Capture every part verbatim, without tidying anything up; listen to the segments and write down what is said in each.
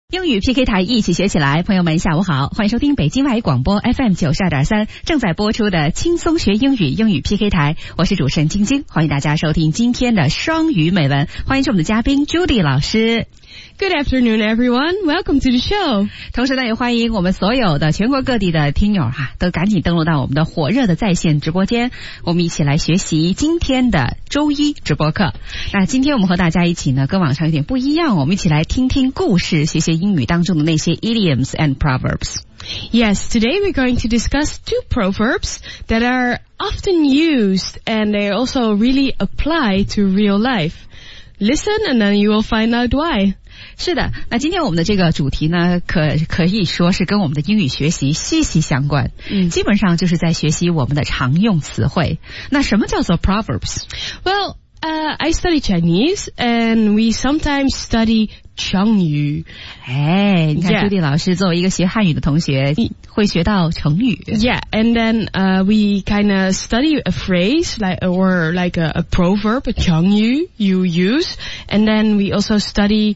英语 P K 台一起学起来，朋友们下午好，欢迎收听北京外语广播 F M 九十二点三正在播出的轻松学英语英语 P K 台，我是主持人晶晶，欢迎大家收听今天的双语美文，欢迎是我们的嘉宾 Judy 老师。 Good afternoon, everyone. Welcome to the show. 同时呢，也欢迎我们所有的全国各地的听友哈、啊，都赶紧登录到我们的火热的在线直播间，我们一起来学习今天的周一直播课。那今天我们和大家一起呢，跟网上有点不一样，我们一起来听听故事，学学英语当中的那些 idioms and proverbs. Yes, today we're going to discuss two proverbs that are often used and they also really apply to real life. Listen and then you will find out why. 是的，那今天我们的这个主题呢，可可以说是跟我们的英语学习息息相关。嗯，基本上就是在学习我们的常用词汇。那什么叫做 proverbs? Well, uh, I study Chinese and we sometimes study 成语。 哎，你看 Yeah. Judy 老师作为一个学汉语的同学，会学到成语。 Yeah, and then uh, we kind of study a phrase like or like a, a proverb, a 成语 you use, and then we also study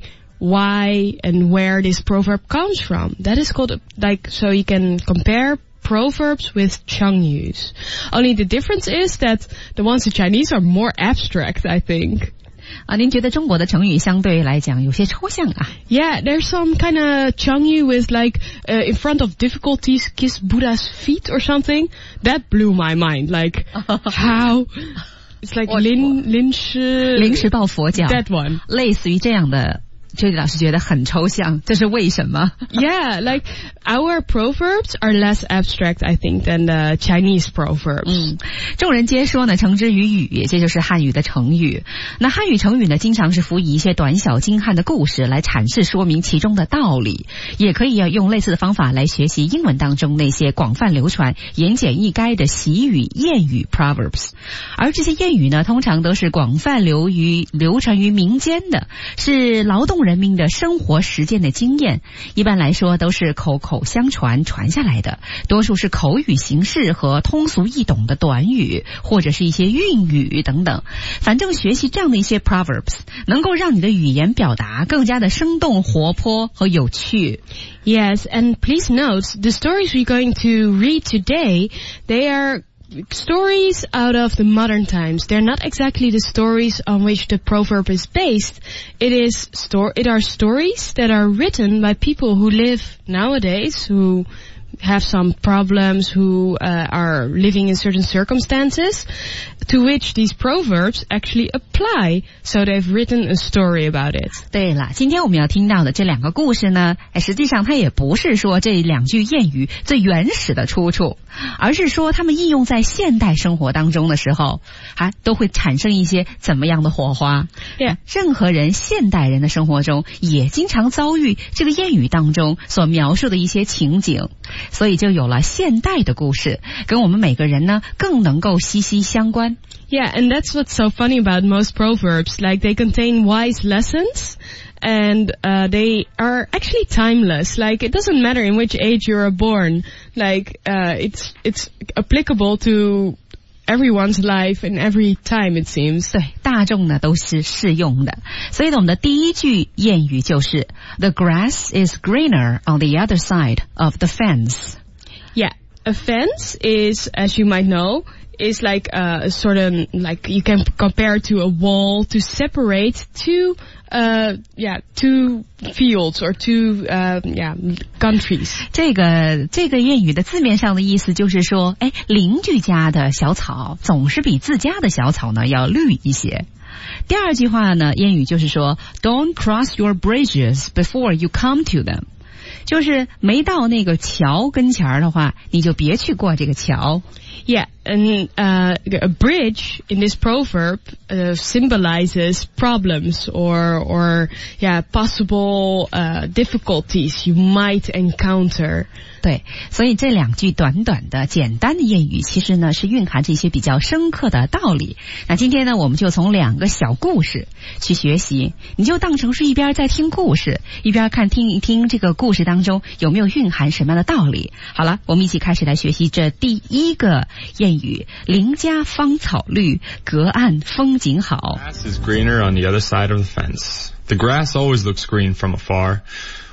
why and where this proverb comes from. That is called, like, so you can compare proverbs with 成语. Only the difference is that the ones in Chinese are more abstract, I think. 啊，您觉得中国的成语相对来讲有些抽象啊？ Yeah, there's some kind of 成语 with like, uh, in front of difficulties, kiss Buddha's feet or something. That blew my mind. Like, how? It's like 临临时临时抱佛脚 That one. 类似于这样的。Judy 老师觉得很抽象，这是为什么？ Yeah, like our proverbs are less abstract, I think, than the Chinese proverbs. 嗯，众人皆说呢，成之于语，这就是汉语的成语。那汉语成语呢，经常是辅以一些短小精悍的故事来阐释说明其中的道理，也可以要用类似的方法来学习英文当中那些广泛流传、言简意赅的习语、谚语 proverbs。而这些谚语呢，通常都是广泛流于流传于民间的，是劳动人民的生活实践的经验，一般来说都是口口相传传下来的，多数是口语形式和通俗易懂的短语，或者是一些韵语等等。反正学习这样的一些 proverbs 能够让你的语言表达更加的生动活泼和有趣。 Yes, and please note, the stories we're going to read today, they are stories out of the modern times. They're not exactly the stories on which the proverb is based. It is sto- it are stories that are written by people who live nowadays, who have some problems, who uh, are living in certain circumstances, to which these proverbs actually apply. So they've written a story about it. 对了，今天我们要听到的这两个故事呢，实际上它也不是说这两句谚语最原始的出处，而是说它们应用在现代生活当中的时候，还都会产生一些怎么样的火花。 Yeah. 任何人现代人的生活中也经常遭遇这个谚语当中所描述的一些情景，所以就有了现代的故事，跟我们每个人呢更能够息息相关。 Yeah, and that's what's so funny about most proverbs. Like, they contain wise lessons, and uh, they are actually timeless. Like, it doesn't matter in which age you are born. Like, uh, it's it's applicable to everyone's life in every time, it seems. 对，大众呢都是适用的。所以呢，我们的第一句谚语就是 The grass is greener on the other side of the fence. Yeah, a fence is, as you might know, is like a sort of, like, you can compare to a wall to separate two, uh, yeah, two fields or two, uh, yeah, countries. 这个这个谚语的字面上的意思就是说，哎，邻居家的小草总是比自家的小草呢要绿一些。第二句话呢，谚语就是说 Don't cross your bridges before you come to them. 就是没到那个桥跟前儿的话，你就别去过这个桥。 Yeah, and uh, a bridge in this proverb uh, symbolizes problems or, or yeah, possible uh, difficulties you might encounter. 对，所以这两句短短的简单的谚语其实呢是蕴含着一些比较深刻的道理。那今天呢我们就从两个小故事去学习，你就当成是一边在听故事，一边看听一听这个故事当中有没有蕴含什么样的道理。好了，我们一起开始来学习这第一个谚语，邻家芳草绿，隔岸风景好。 The grass is greener on the other side of the fence. The grass always looks green from afar.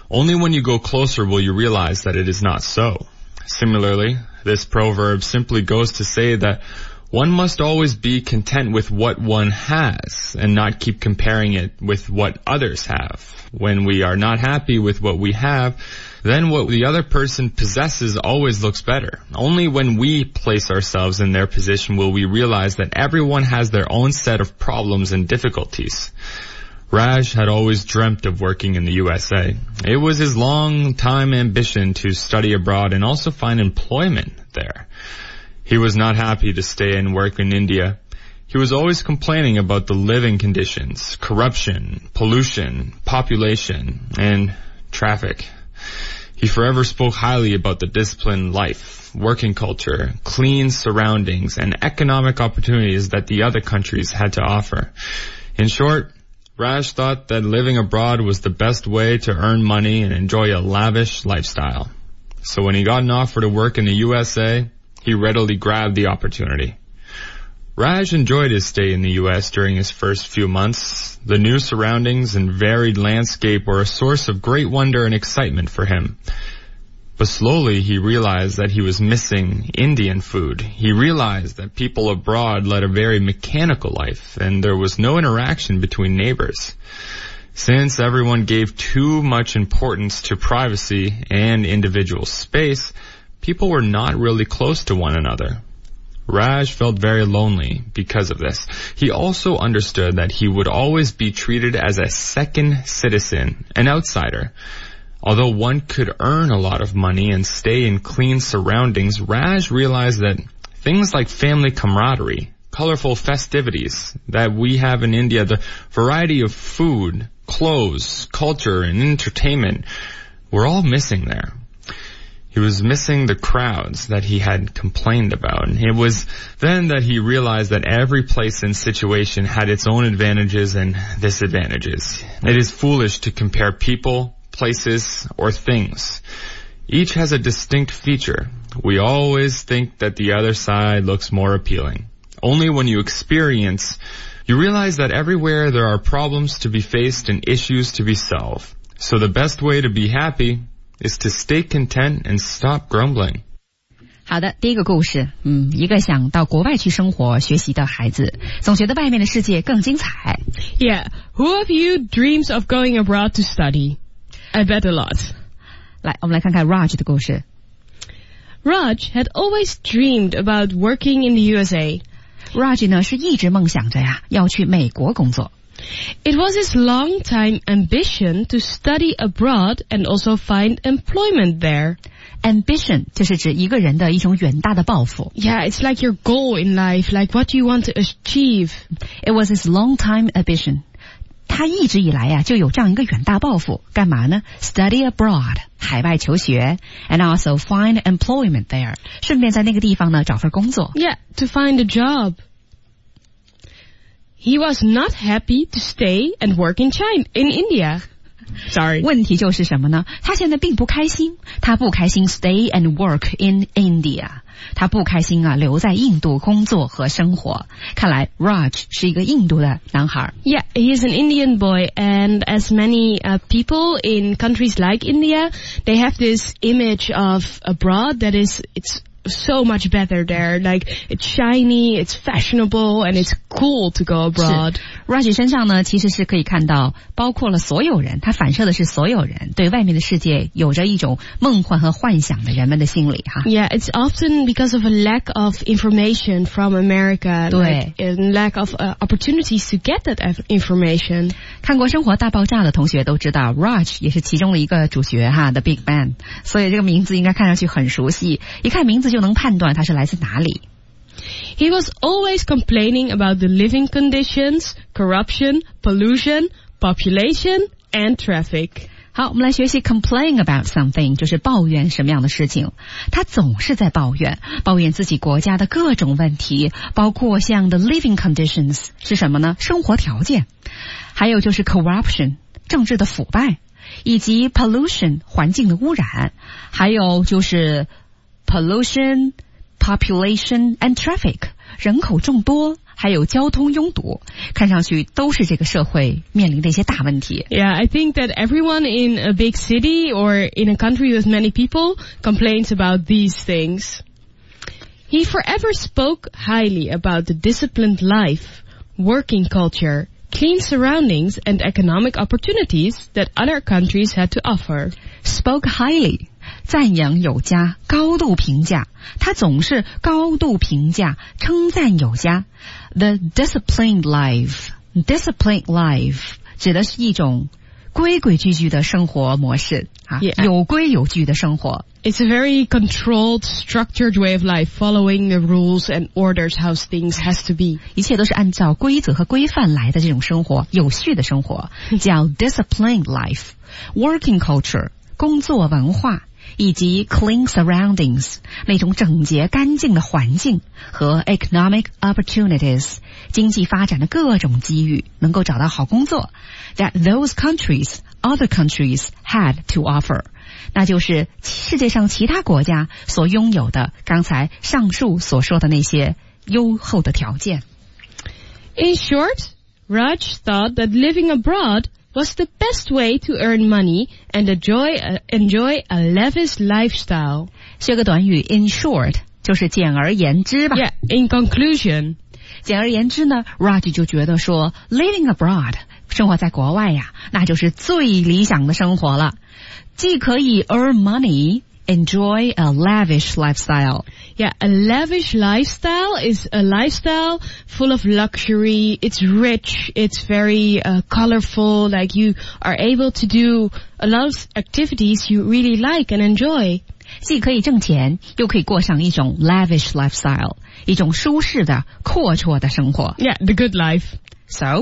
Only when you go closer will you realize that it is not so. Similarly, this proverb simply goes to say that one must always be content with what one has and not keep comparing it with what others have. When we are not happy with what we have, then what the other person possesses always looks better. Only when we place ourselves in their position will we realize that everyone has their own set of problems and difficulties. Raj had always dreamt of working in the U S A. It was his long-time ambition to study abroad and also find employment there. He was not happy to stay and work in India. He was always complaining about the living conditions, corruption, pollution, population, and traffic. He forever spoke highly about the disciplined life, working culture, clean surroundings, and economic opportunities that the other countries had to offer. In short, Raj thought that living abroad was the best way to earn money and enjoy a lavish lifestyle. So when he got an offer to work in the U S A, he readily grabbed the opportunity. Raj enjoyed his stay in the U S during his first few months. The new surroundings and varied landscape were a source of great wonder and excitement for him. But slowly he realized that he was missing Indian food. He realized that people abroad led a very mechanical life and there was no interaction between neighbors. Since everyone gave too much importance to privacy and individual space, people were not really close to one another. Raj felt very lonely because of this. He also understood that he would always be treated as a second citizen, an outsider. Although one could earn a lot of money and stay in clean surroundings, Raj realized that things like family camaraderie, colorful festivities that we have in India, the variety of food, clothes, culture, and entertainment were all missing there. He was missing the crowds that he had complained about. It was then that he realized that every place and situation had its own advantages and disadvantages. It is foolish to compare people, places, or things. Each has a distinct feature. We always think that the other side looks more appealing. Only when you experience, you realize that everywhere there are problems to be faced and issues to be solved. So the best way to be happy is to stay content and stop grumbling. 好的，第一个故事，嗯，一个想到国外去生活学习的孩子，总觉得外面的世界更精彩。 Yeah, who of you dreams of going abroad to study? I bet a lot. 来，我们来看看 Raj 的故事。 Raj had always dreamed about working in the U S A. Raj 呢是一直梦想着呀，要去美国工作。 It was his long-time ambition to study abroad and also find employment there. Ambition 就是指一个人的一种远大的抱负。 Yeah, it's like your goal in life, like what you want to achieve. It was his long-time ambition. 他一直以来呀就有这样一个远大抱负，干嘛呢 ？Study abroad， 海外求学 ，and also find employment there， 顺便在那个地方呢找份工作。 Yeah, to find a job. He was not happy to stay and work in China, in India. Sorry. 问题就是什么呢？他现在并不开心，他不开心 stay and work in India， 他不开心啊，留在印度工作和生活。看来 Raj 是一个印度的男孩。 Yeah, he is an Indian boy, and as many uh, people in countries like India, they have this image of abroad that is, it's so much better there. Like, it's shiny, it's fashionable, and it's cool to go abroad. Raj 身上呢，其实是可以看到，包括了所有人，他反射的是所有人对外面的世界有着一种梦幻和幻想的人们的心理哈。 Yeah, it's often because of a lack of information from America, 对 like, and lack of uh, opportunities to get that information. 看过《生活大爆炸》的同学都知道 ，Raj 也是其中的一个主角哈 ，The Big Bang， 所以这个名字应该看上去很熟悉，一看名字就能判断他是来自哪里。 He was always complaining about the living conditions, corruption, pollution, population, and traffic. 好，我们来学习 complain about something， 就是抱怨什么样的事情。他总是在抱怨，抱怨自己国家的各种问题，包括像 the living conditions 是什么呢？生活条件，还有就是 corruption 政治的腐败，以及 pollution 环境的污染，还有就是 pollution。population and traffic 人口众多还有交通拥堵，看上去都是这个社会面临的一些大问题。 Yeah, I think that everyone in a big city or in a country with many people complains about these things. He forever spoke highly about the disciplined life, working culture, clean surroundings, and economic opportunities that other countries had to offer. Spoke highly, 赞扬有加，高度评价。他总是高度评价，称赞有加。The disciplined life, disciplined life 指的是一种规规矩矩的生活模式啊， Yeah. 有规有矩的生活。 It's a very controlled, structured way of life, following the rules and orders how things has to be. 一切都是按照规则和规范来的这种生活，有序的生活，叫 disciplined life. Working culture, 工作文化，以及 clean surroundings, 那种整洁干净的环境，和 economic opportunities, 经济发展的各种机遇，能够找到好工作 that those countries, other countries had to offer. 那就是世界上其他国家所拥有的刚才上述所说的那些优厚的条件。 In short, Raj thought that living abroad was the best way to earn money and enjoy a, enjoy a lavish lifestyle. 学个短语 in short 就是简而言之吧。 Yeah, in conclusion. 简而言之呢 Raj 就觉得说 living abroad 生活在国外呀，那就是最理想的生活了，既可以 earn money, enjoy a lavish lifestyle. Yeah, a lavish lifestyle is a lifestyle full of luxury. It's rich. It's very uh, colorful. Like you are able to do a lot of activities you really like and enjoy. 既可以挣钱，又可以过上一种 lavish lifestyle, 一种舒适的、阔绰的生活。 Yeah, the good life. So,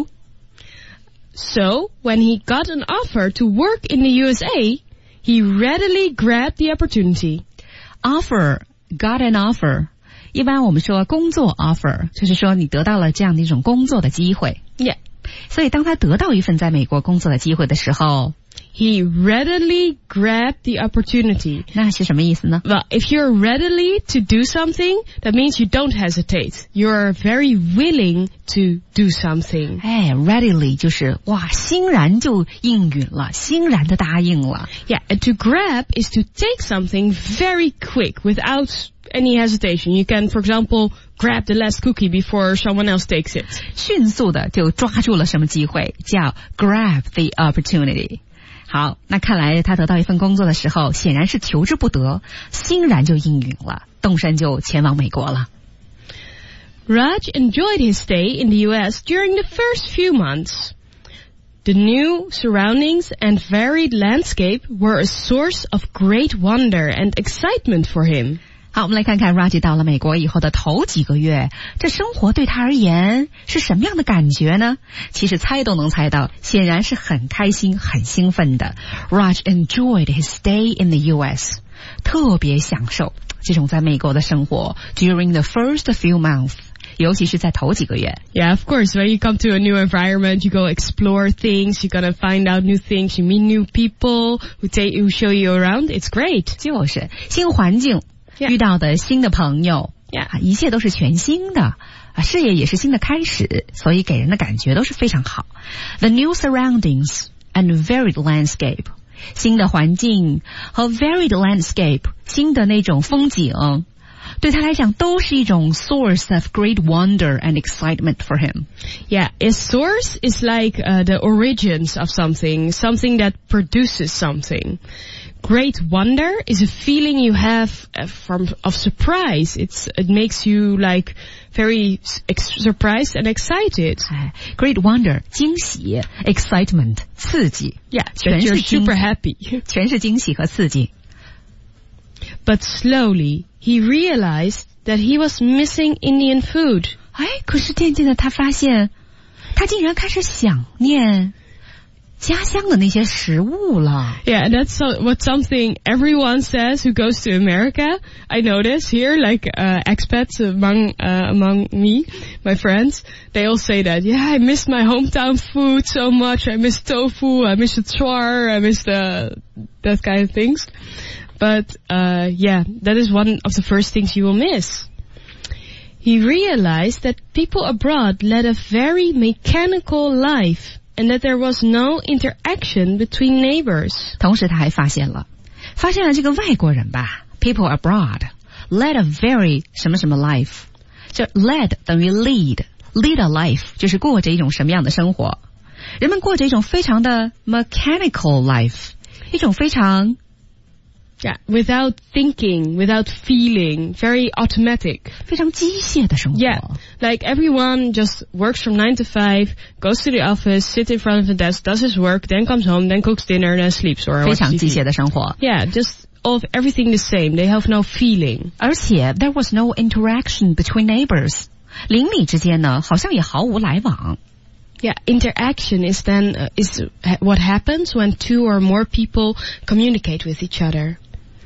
So, when he got an offer to work in the U S A, he readily grabbed the opportunity. offer, got an offer. 一般我们说工作 offer, 就是说你得到了这样的一种工作的机会。 Yeah. 所以当他得到一份在美国工作的机会的时候， He readily grabbed the opportunity. 那是什么意思呢？ Well, if you're readily to do something, that means you don't hesitate. You're very willing to do something. 哎 readily 就是哇，欣然就应允了，欣然的答应了。 Yeah, and to grab is to take something very quick without any hesitation. You can, for example, grab the last cookie before someone else takes it. 迅速的就抓住了什么机会，叫 grab the opportunity。好，那看来他得到一份工作的时候，显然是求之不得，欣然就应允了，动身就前往美国了。 Raj enjoyed his stay in the U S during the first few months. The new surroundings and varied landscape were a source of great wonder and excitement for him. 好，我们来看看 Raj 到了美国以后的头几个月，这生活对他而言是什么样的感觉呢？其实猜都能猜到，显然是很开心、很兴奋的。Raj enjoyed his stay in the U S, 特别享受这种在美国的生活 during the first few months, 尤其是在头几个月。 Yeah, of course, when you come to a new environment, you go explore things, you're gonna find out new things, you meet new people who take, who show you around. It's great. 就是新环境。 Yeah. 遇到的新的朋友 Yeah. 一切都是全新的，事业也是新的开始，所以给人的感觉都是非常好。The new surroundings and varied landscape, 新的环境和 varied landscape, 新的那种风景，对他来讲都是一种 source of great wonder and excitement for him. Yeah, a source is like uh, the origins of something, something that produces something. Great wonder is a feeling you have uh, from of surprise. It's it makes you like very ex- surprised and excited. Great wonder, 惊喜 excitement, 刺激 Yeah, 全 that 是 you're 惊 super happy. 全是惊喜和刺激。 But slowly, he realized that he was missing Indian food. 哎，可是渐渐的他发现，他竟然开始想念家乡的那些食物了。 Yeah, that's so, what something everyone says who goes to America. I notice here, like uh, expats among uh, among me, my friends, they all say that. Yeah, I miss my hometown food so much. I miss tofu. I miss the char. I miss the that kind of things. But uh, yeah, that is one of the first things you will miss. He realized that people abroad led a very mechanical life and that there was no interaction between neighbors. 同时他还发现了，发现了这个外国人吧 ，people abroad led a very 什么什么 life， 就 led 等于 lead，lead a life 就是过着一种什么样的生活。人们过着一种非常的 mechanical life， 一种非常 Yeah, without thinking, without feeling, very automatic. 非常机械的生活。 Yeah, like everyone just works from nine to five, goes to the office, sits in front of the desk, does his work, then comes home, then cooks dinner, then sleeps or 非 watches 常 T V. 机械的生活。 Yeah, just all of everything the same. They have no feeling. 而且 there was no interaction between neighbors， 邻里之间呢好像也毫无来往。 Yeah, interaction is then uh, is what happens when two or more people communicate with each other.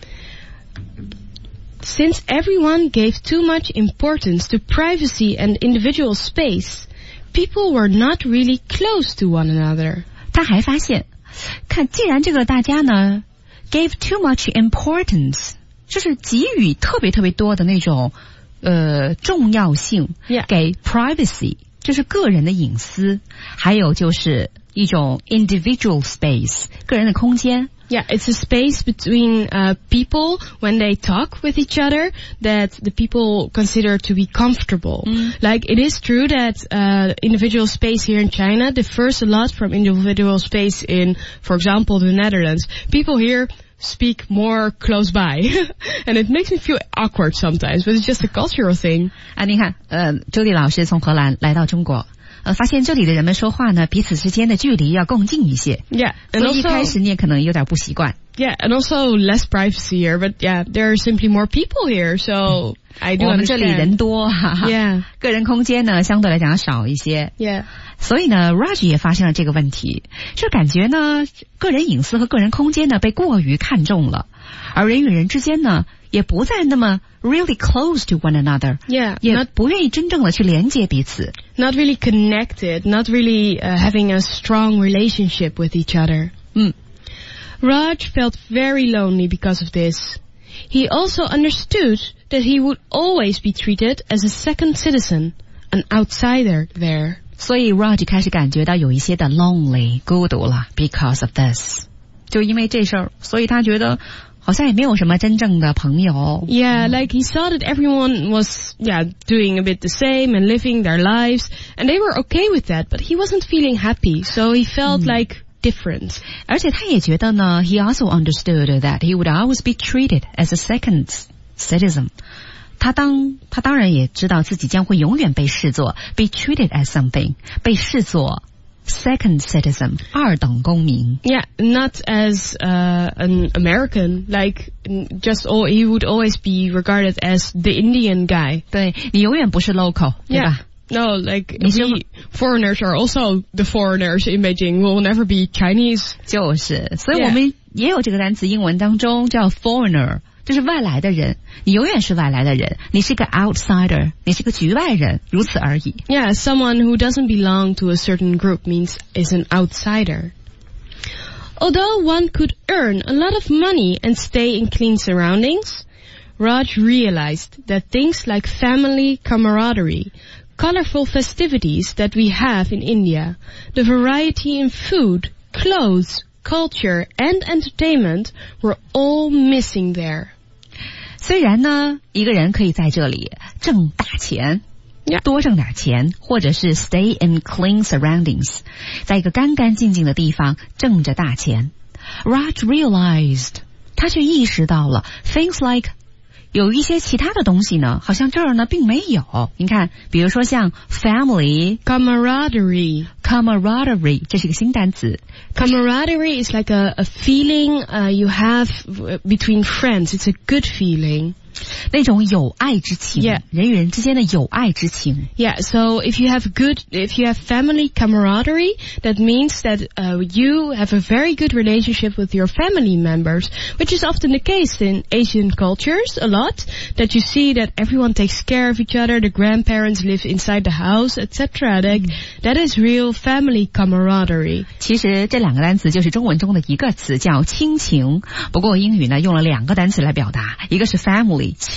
Since everyone gave too much importance to privacy and individual space, people were not really close to one another. 他还发现，看既然这个大家呢 gave too much importance， 就是给予特别特别多的那种呃重要性 Yeah. 给 privacy， 就是个人的隐私，还有就是一种 individual space， 个人的空间。 Yeah, it's a space between uh, people when they talk with each other that the people consider to be comfortable. Mm. Like, it is true that uh, individual space here in China differs a lot from individual space in, for example, the Netherlands. People here speak more close by. And it makes me feel awkward sometimes, but it's just a cultural thing. 啊，你看，呃，周丽老师从荷兰来到中国。呃，发现这里的人们说话呢，彼此之间的距离要更近一些。 Yeah, and 所以一 also 开始你也可能有点不习惯。 Yeah, and also less privacy here, but yeah, there are simply more people here, so I do 我们这里 understand. 人多，哈哈 Yeah. 个人空间呢相对来讲少一些。 Yeah. 所以呢 Raj 也发现了这个问题，就感觉呢个人隐私和个人空间呢被过于看重了，而人与人之间呢也不再那么 really close to one another， Yeah, 也 not 不愿意真正的去连接彼此。 not really connected, not really uh, having a strong relationship with each other. 嗯 Raj felt very lonely because of this. He also understood that he would always be treated as a second citizen, an outsider there. 所以 Raj 开始感觉到有一些的 lonely 孤独了 because of this， 就因为这事儿，所以他觉得好像也没有什么真正的朋友。 Yeah, like he saw that everyone was, yeah, doing a bit the same and living their lives, and they were okay with that, but he wasn't feeling happy, so he felt like different. 而且他也觉得呢 he also understood that he would always be treated as a second citizen。 他当他当然也知道自己将会永远被视作 be treated as something， 被视作 second citizen， 二等公民。 Yeah, not as uh, an American, like just all, he would always be regarded as the Indian guy. 对，你永远不是 local， 对 Yeah. 吧？ No, like You still- we foreigners are also the foreigners in Beijing. We'll never be Chinese. 就是，所以 Yeah. 我们也有这个单词，英文当中叫 foreigner， 就是外来的人，你永远是外来的人，你是个 outsider， 你是个局外人，如此而已。 Yeah, someone who doesn't belong to a certain group means is an outsider. Although one could earn a lot of money and stay in clean surroundings, Raj realized that things like family camaraderie, colorful festivities that we have in India, the variety in food, clothes, culture, and entertainment were all missing there. 虽然呢，一个人可以在这里挣大钱。 Yeah. 多挣点钱，或者是 stay in clean surroundings， 在一个干干净净的地方挣着大钱。Raj realized， 他却意识到了 things like 有一些其他的东西呢，好像这儿呢并没有。你看，比如说像 family Camaraderie. camaraderie， 这是一个新单词。 Camaraderie is like a, a feeling uh, you have w- between friends. It's a good feeling. 那种友爱之情 Yeah. 人与人之间的友爱之情。 Yeah, so if you have good, if you have family camaraderie, that means that uh, you have a very good relationship with your family members, which is often the case in Asian cultures a lot, that you see that everyone takes care of each other, the grandparents live inside the house, et cetera. Like, that is real family camaraderie. 其实这两个单词就是中文中的一个词，叫亲情。不过英语呢用了两个单词来表达，一个是 family 亲。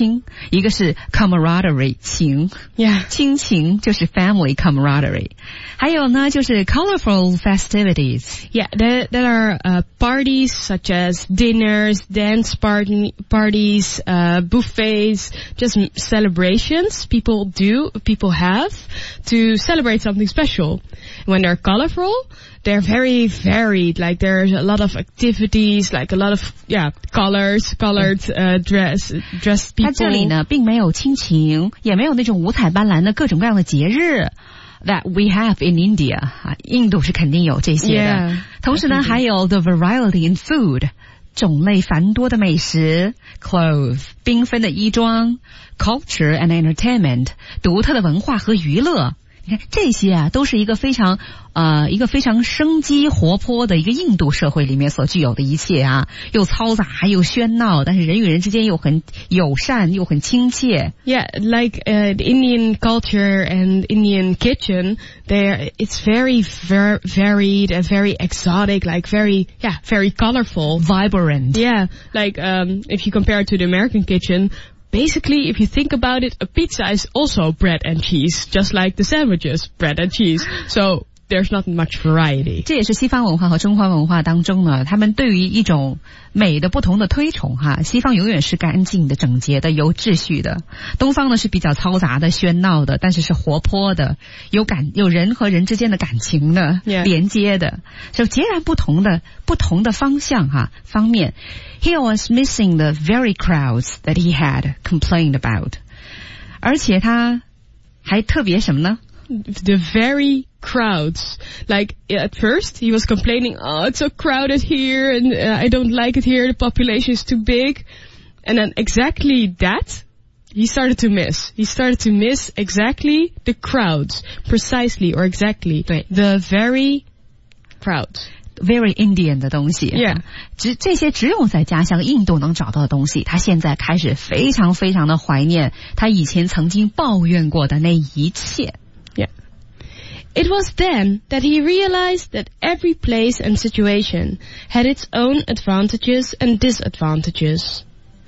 亲，一个是 camaraderie 情 Yeah. 亲情就是 family camaraderie， 还有呢就是 colorful festivities. Yeah, there, there are uh, parties such as dinners, dance party, parties, uh, buffets, just celebrations people do, people have to celebrate something special. When they're colorful, they're very varied. Like there's a lot of activities, like a lot of yeah colors, colored uh, dress, dressed people. 它这里呢，并没有亲情，也没有那种五彩斑斓的各种各样的节日。That we have in India 啊，印度是肯定有这些的。 Yeah, 同时呢，还有 the variety in food， 种类繁多的美食 ，clothes 缤纷的衣装 ，culture and entertainment 独特的文化和娱乐。你看这些啊，都是一个非常呃一个非常生机活泼的一个印度社会里面所具有的一切啊，又嘈杂又喧闹，但是人与人之间又很友善又很亲切。 Yeah, like uh, the Indian culture and Indian kitchen, there it's very ver- varied and very exotic, like very yeah very colorful, vibrant. Yeah, like um, if you compare it to the American kitchen. Basically, if you think about it, a pizza is also bread and cheese, just like the sandwiches, bread and cheese. So there's not much variety. 这也是西方文化和中华文化当中呢，他们对于一种美的不同的推崇哈。西方永远是干净的、整洁的、有秩序的；东方呢是比较嘈杂的、喧闹的，但是是活泼的、有感、有人和人之间的感情的、 yeah. 连接的，是截然不同的不同的方向哈方面。He was missing the very crowds that he had complained about， 而且他还特别什么呢？ The very crowds. Like at first he was complaining, oh, it's so crowded here and uh, I don't like it here, the population is too big. And then exactly that he started to miss. He started to miss exactly the crowds. Precisely or exactly. 对 The very crowds. Very Indian 的东西 Yeah. 只这些只有在家乡印度能找到的东西，他现在开始非常非常的怀念他以前曾经抱怨过的那一切。 Yeah. It was then that he realized that every place and situation had its own advantages and disadvantages.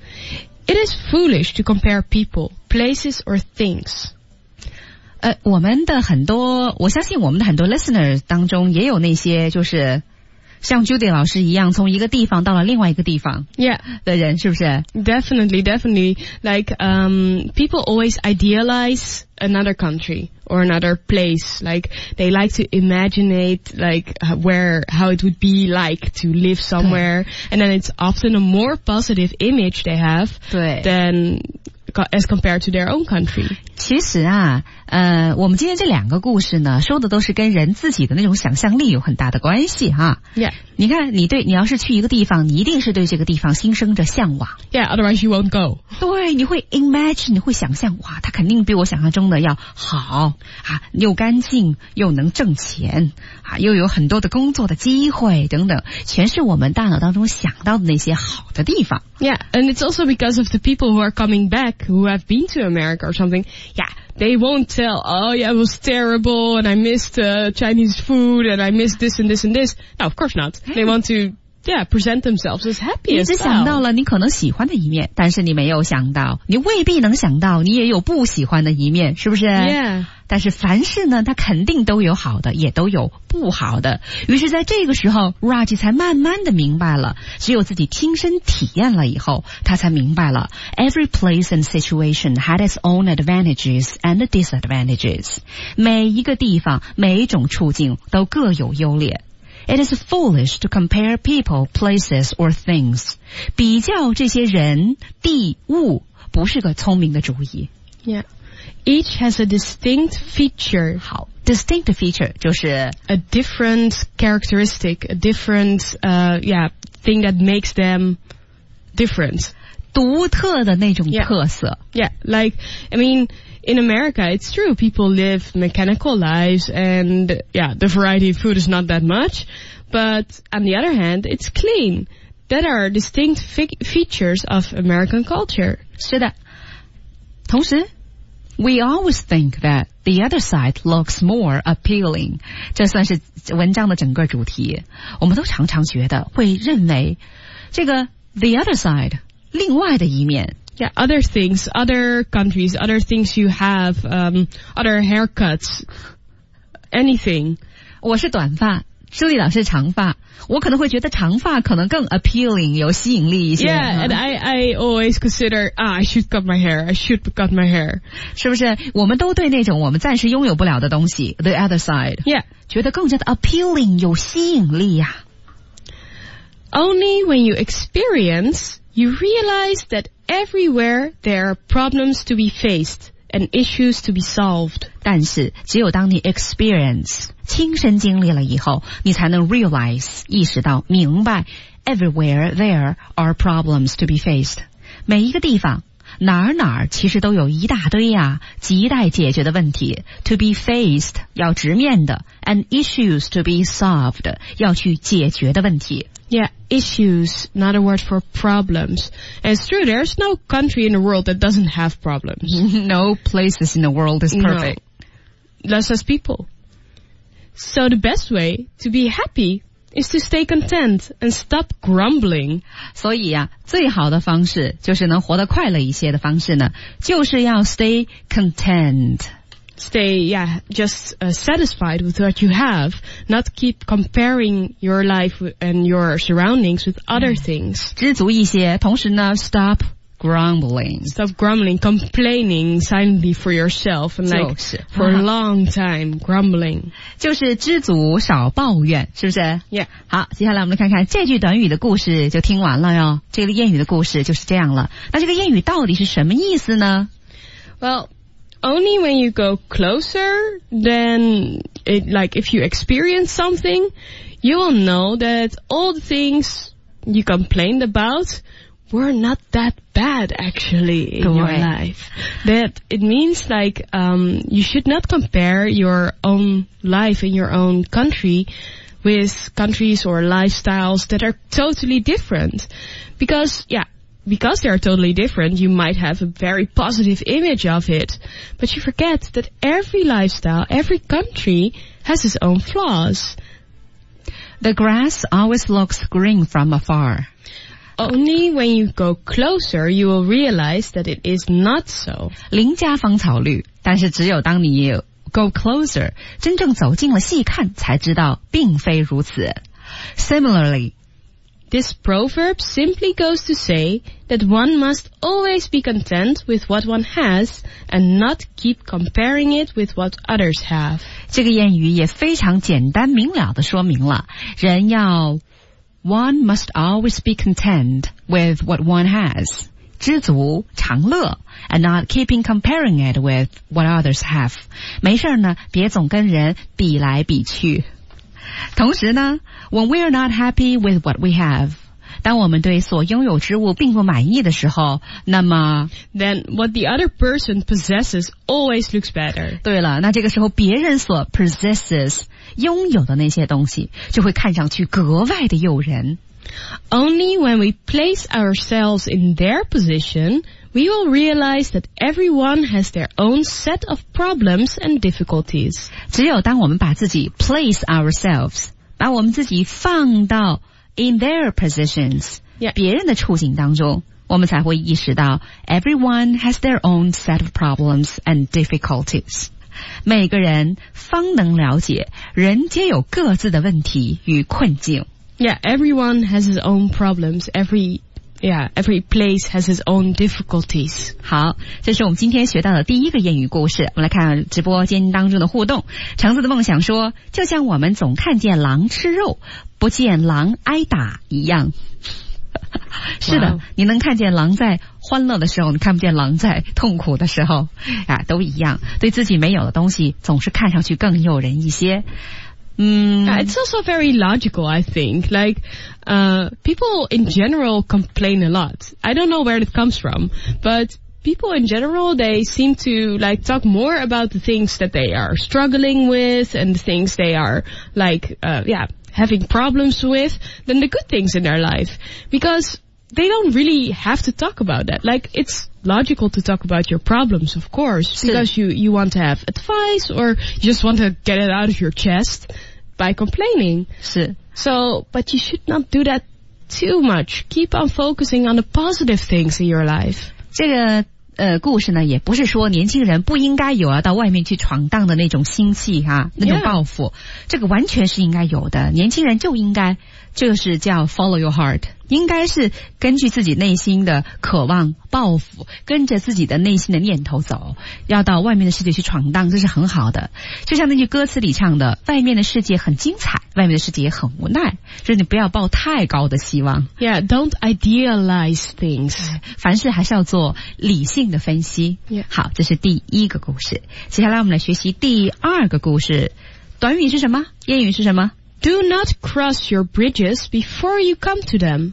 It is foolish to compare people, places or things. 呃，我们的很多，我相信我们的很多 listeners 当中也有那些就是像 Judy 老师一样从一个地方到了另外一个地方 Yeah. 的人，是不是？ Definitely, definitely. Like, um, people always idealize another country or another place. Like, they like to imaginate, like, uh, where, how it would be like to live somewhere. And then it's often a more positive image they have 对 than as compared to their own country. 其实啊，呃，我们今天这两个故事呢，说的都是跟人自己的那种想象力有很大的关系哈。 Yeah. 你看，你对你要是去一个地方，你一定是对这个地方心生着向往。 Yeah, otherwise you won't go. 对，你会 imagine， 你会想象，哇，它肯定比我想象中的要好啊，又干净，又能挣钱啊，又有很多的工作的机会等等，全是我们大脑当中想到的那些好的地方。 Yeah, and it's also because of the people who are coming back who have been to America or something. Yeah, they won't tell, oh yeah, it was terrible and I missed uh, Chinese food and I missed this and this and this. No, of course not. They want to, yeah, present themselves as happy 你 as 只想到 well. 了你可能喜欢的一面，但是你没有想到，你未必能想到你也有不喜欢的一面，是不是？ Yeah. 但是凡事呢，它肯定都有好的，也都有不好的。于是在这个时候 Raj 才慢慢的明白了，只有自己亲身体验了以后，他才明白了 Every place and situation had its own advantages and disadvantages. 每一个地方，每一种处境都各有优劣。It is foolish to compare people, places or things. 比较这些人、地、物，不是个聪明的主意。 Yeah. Each has a distinct feature. 好 ，distinct feature 就是 A different characteristic, a different, uh, yeah, thing that makes them different. 独特的那种 Yeah. 特色。 Yeah, like, I mean, in America, it's true, people live mechanical lives and, yeah, the variety of food is not that much. But on the other hand, it's clean. That are distinct fi- features of American culture. 是的，同时 We always think that the other side looks more appealing. 这算是文章的整个主题。我们都常常觉得会认为这个 the other side 另外的一面 Yeah, other things, other countries, other things you have, um, other haircuts, anything. 我是短发，舒丽老师长发，我可能会觉得长发可能更 appealing 有吸引力一些。 Yeah, and I, I always consider, ah, I should cut my hair, I should cut my hair. 是不是？我们都对那种我们暂时拥有不了的东西 the other side Yeah. 觉得更加的 appealing 有吸引力呀、 啊。Only when you experience, you realize that everywhere there are problems to be faced and issues to be solved. 但是只有当你 experience 亲身经历了以后，你才能 realize 意识到明白 everywhere there are problems to be faced. 每一个地方哪儿哪儿其实都有一大堆呀、啊、亟待解决的问题 to be faced 要直面的 and issues to be solved 要去解决的问题。 Yeah, issues, not a word for problems. And it's true, there's no country in the world that doesn't have problems. No places in the world is perfect. No. Less as people. So the best way to be happy is to stay content and stop grumbling. 所以呀、啊，最好的方式就是能活得快乐一些的方式呢，就是要 stay content.Stay, yeah, just uh, satisfied with what you have, not keep comparing your life and your surroundings with other things. 知足一些，同时呢 stop grumbling. Stop grumbling, complaining silently for yourself and like for a long time grumbling. 就是知足少抱怨，是不是 ？Yeah. 好，接下来我们来看看这句短语的故事就听完了哟。这个谚语的故事就是这样了。那这个谚语到底是什么意思呢？ Well,Only when you go closer, then, it, like, if you experience something, you will know that all the things you complained about were not that bad, actually, in your life. That it means, like, um, you should not compare your own life in your own country with countries or lifestyles that are totally different. Because, yeah,Because they are totally different, you might have a very positive image of it. But you forget that every lifestyle, every country has its own flaws. The grass always looks green from afar. Only when you go closer, you will realize that it is not so. 邻家芳草绿，但是只有当你 go closer, 真正走近了细看，才知道并非如此。Similarly,This proverb simply goes to say that one must always be content with what one has and not keep comparing it with what others have. 这个谚语也非常简单明了地说明了，人要 one must always be content with what one has. 知足常乐 and not keeping comparing it with what others have. 没事呢，别总跟人比来比去。同时呢 when we are not happy with what we have, 当我们对所拥有之物并不满意的时候，那么 then what the other person possesses always looks better. 对了，那这个时候别人所 possesses 拥有的那些东西就会看上去格外的诱人。 Only when we place ourselves in their position, we will realize that everyone has their own set of problems and difficulties. 只有当我们把自己 place ourselves, 把我们自己放到 in their positions, yeah. 别人的处境当中，我们才会意识到 everyone has their own set of problems and difficulties. 每个人方能了解人皆有各自的问题与困境。 Yeah, everyone has his own problems. Every, yeah, every place has his own difficulties. 好，这是我们今天学到的第一个谚语故事。我们来看直播间当中的互动。橙子的梦想说，就像我们总看见狼吃肉，不见狼挨打一样。是的， wow. 你能看见狼在欢乐的时候，你看不见狼在痛苦的时候，啊，都一样。对自己没有的东西，总是看上去更诱人一些。 Mm. Uh, it's also very logical, I think. Like, uh, people in general complain a lot. I don't know where it comes from, but people in general, they seem to, like, talk more about the things that they are struggling with and the things they are, like, uh, yeah, having problems with than the good things in their life. Because they don't really have to talk about that. Like, it's logical to talk about your problems, of course, because you, you want to have advice or you just want to get it out of your chest by complaining. So, but you should not do that too much. Keep on focusing on the positive things in your life. 这个呃，故事呢，也不是说年轻人不应该有要到外面去闯荡的那种心气哈，那种抱负， yeah. 这个完全是应该有的。年轻人就应该，这个是叫 follow your heart， 应该是根据自己内心的渴望、抱负，跟着自己的内心的念头走，要到外面的世界去闯荡，这是很好的。就像那句歌词里唱的，外面的世界很精彩，外面的世界也很无奈，就是你不要抱太高的希望。 Yeah, don't idealize things. 凡事还是要做理性的分析。 Yeah. 好，这是第一个故事。接下来我们来学习第二个故事。短语是什么？谚语是什么？ Do not cross your bridges before you come to them.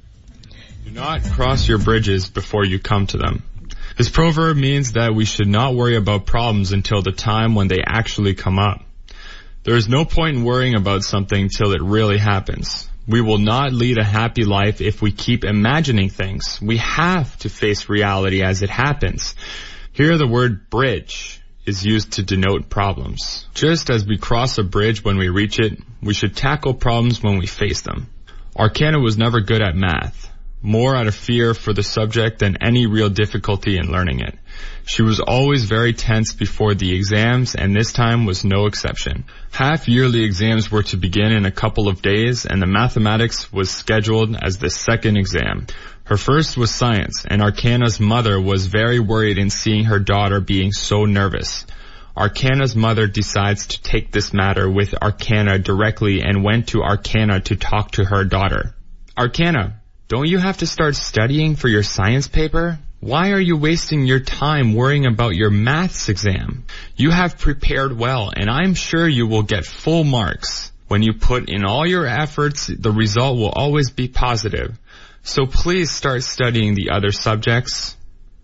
Do not cross your bridges before you come to them. This proverb means that we should not worry about problems until the time when they actually come up. There is no point in worrying about something till it really happens. We will not lead a happy life if we keep imagining things. We have to face reality as it happens. Here the word bridge is used to denote problems. Just as we cross a bridge when we reach it, we should tackle problems when we face them. Arcana was never good at math, more out of fear for the subject than any real difficulty in learning it. She was always very tense before the exams, and this time was no exception. Half-yearly exams were to begin in a couple of days, and the mathematics was scheduled as the second exam. Her first was science, and Arcana's mother was very worried in seeing her daughter being so nervous. Arcana's mother decides to take this matter with Arcana directly and went to Arcana to talk to her daughter. Arcana, don't you have to start studying for your science paper? Why are you wasting your time worrying about your maths exam? You have prepared well, and I'm sure you will get full marks. When you put in all your efforts, the result will always be positive. So please start studying the other subjects.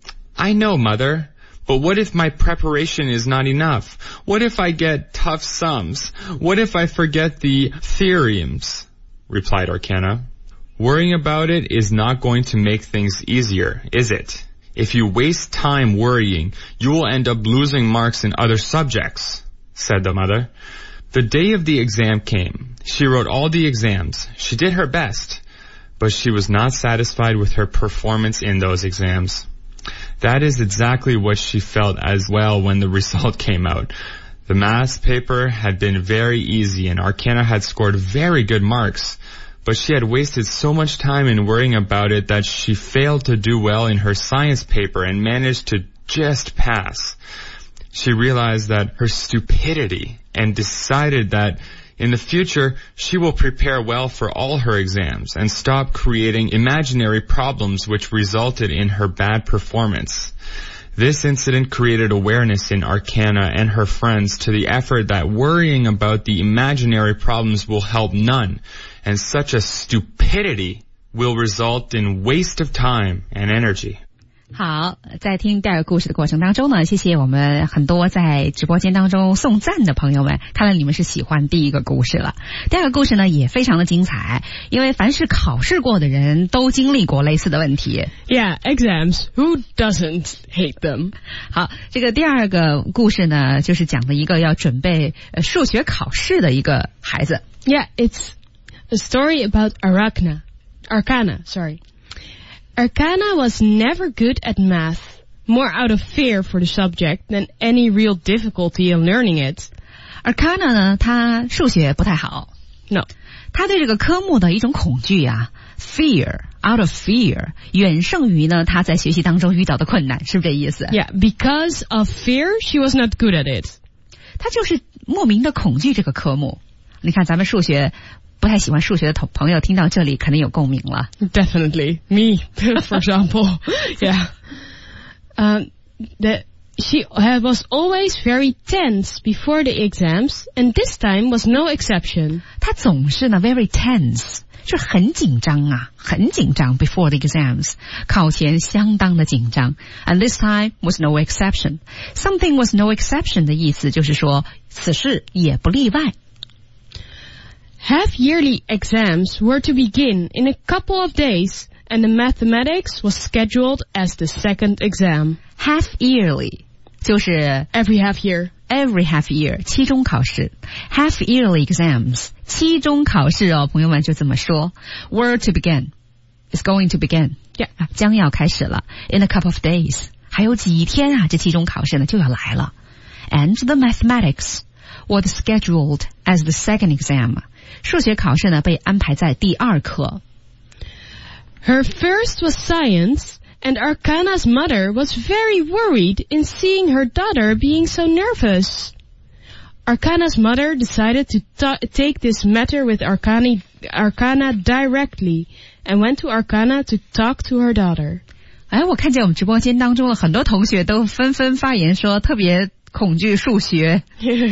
I know, Mother, but what if my preparation is not enough? What if I get tough sums? What if I forget the theorems? Replied Arcana. Worrying about it is not going to make things easier, is it? If you waste time worrying, you will end up losing marks in other subjects, said the mother. The day of the exam came. She wrote all the exams. She did her best, but she was not satisfied with her performance in those exams. That is exactly what she felt as well when the result came out. The maths paper had been very easy and Arcana had scored very good marks, but she had wasted so much time in worrying about it that she failed to do well in her science paper and managed to just pass. She realized that her stupidity and decided that in the future, she will prepare well for all her exams and stop creating imaginary problems which resulted in her bad performance. This incident created awareness in Arcana and her friends to the effort that worrying about the imaginary problems will help none, and such a stupidity will result in waste of time and energy. 好，在听第二个故事的过程当中呢，谢谢我们很多在直播间当中送赞的朋友们，看来你们是喜欢第一个故事了。第二个故事呢也非常的精彩，因为凡是考试过的人都经历过类似的问题。 Yeah, exams. Who doesn't hate them? 好，这个第二个故事呢，就是讲的一个要准备呃数学考试的一个孩子。 Yeah, it's a story about Arcana. Arcana, sorry. Arcana was never good at math, more out of fear for the subject than any real difficulty in learning it. Arcana 呢，他数学不太好。 No. 他对这个科目的一种恐惧啊 ，fear, out of fear, 远胜于呢他在学习当中遇到的困难，是不是这意思？ Yeah, because of fear, she was not good at it. 他就是莫名的恐惧这个科目。你看咱们数学不太喜欢数学的同朋友听到这里可能有共鸣了。 Definitely. Me, for example. Yeah. Um, the, she was always very tense before the exams, and this time was no exception. 她总是呢 very tense, 就很紧张啊，很紧张 before the exams. 考前相当的紧张。And this time was no exception. Something was no exception 的意思就是说此事也不例外。 Half-yearly exams were to begin in a couple of days, and the mathematics was scheduled as the second exam. Half-yearly 就是 every half year. Every half year 期中考试 Half-yearly exams 期中考试哦，朋友们就这么说。Were to begin is going to begin. Yeah. 将要开始了。In a couple of days. 还有几天啊，这期中考试呢就要来了。And the mathematics was scheduled as the second exam. 数学考试呢被安排在第二科。 Her first was science, and Arcana's mother was very worried in seeing her daughter being so nervous. Arcana's mother decided to ta- take this matter with Arcana, Arcana directly and went to Arcana to talk to her daughter. 哎，我看见我们直播间当中的很多同学都纷纷发言说特别恐惧数学。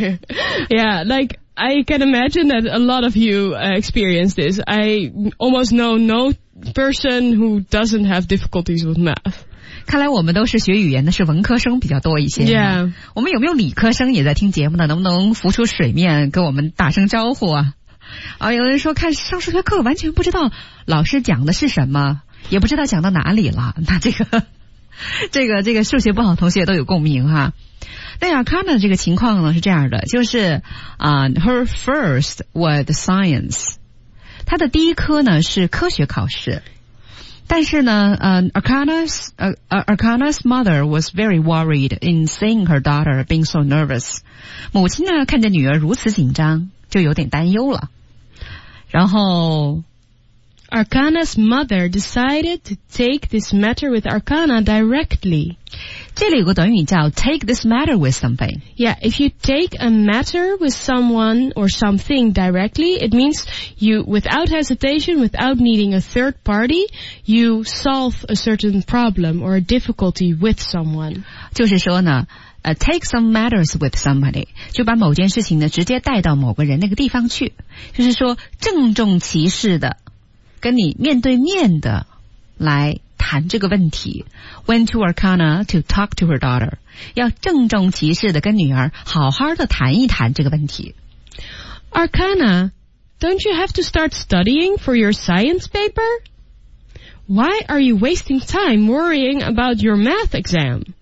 Yeah, like I can imagine that a lot of you uh, experience this. I almost know no person who doesn't have difficulties with math. 看来我们都是学语言的是文科生比较多一些。 Yeah. 我们有没有理科生也在听节目呢？能不能浮出水面跟我们打声招呼啊？啊，有人说看上数学课完全不知道老师讲的是什么，也不知道讲到哪里了。那这个这个这个数学不好的同学都有共鸣哈。那 Arcana 这个情况呢是这样的，就是啊、uh, ，her first was science， 她的第一科呢是科学考试。但是呢，呃、uh, ，Arcana's uh, Arcana's mother was very worried in seeing her daughter being so nervous。母亲呢看着女儿如此紧张，就有点担忧了。然后 Arcana's mother decided to take this matter with Arcana directly. 这里有个短语叫 take this matter with something. Yeah, if you take a matter with someone or something directly, it means you, without hesitation, without needing a third party, you solve a certain problem or a difficulty with someone. 就是说呢，呃、uh, ，take some matters with somebody， 就把某件事情呢直接带到某个人那个地方去，就是说郑重其事的跟你面对面的来谈这个问题。Went to Arcana to talk to her daughter， 要郑重其事的跟女儿好好的谈一谈这个问题。 Arcana, don't you have to start studying for your science paper? Why are you wasting time worrying about your math exam?